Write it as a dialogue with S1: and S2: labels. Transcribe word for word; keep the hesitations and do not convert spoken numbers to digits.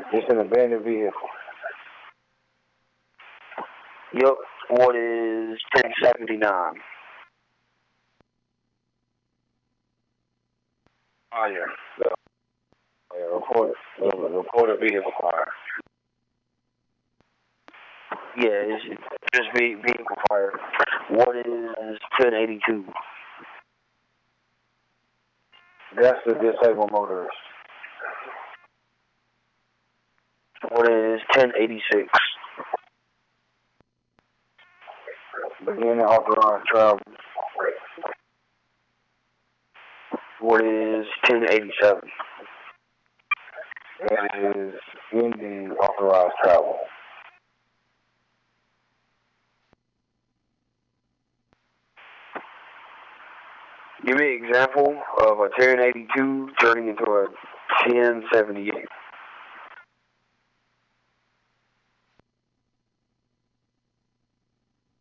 S1: It's an abandoned vehicle.
S2: Yep. What is ten seventy-nine?
S1: Fire. Yeah, report, uh, report a vehicle fire.
S2: Yeah, it's just ve- vehicle fire. What is ten eighty-two?
S1: That's the disabled motorist.
S2: What is ten eighty-six?
S1: Begin authorized travel.
S2: What is ten eighty-seven?
S1: That is ending authorized travel.
S2: Give me an example of a ten eighty-two turning into a ten seventy-eight.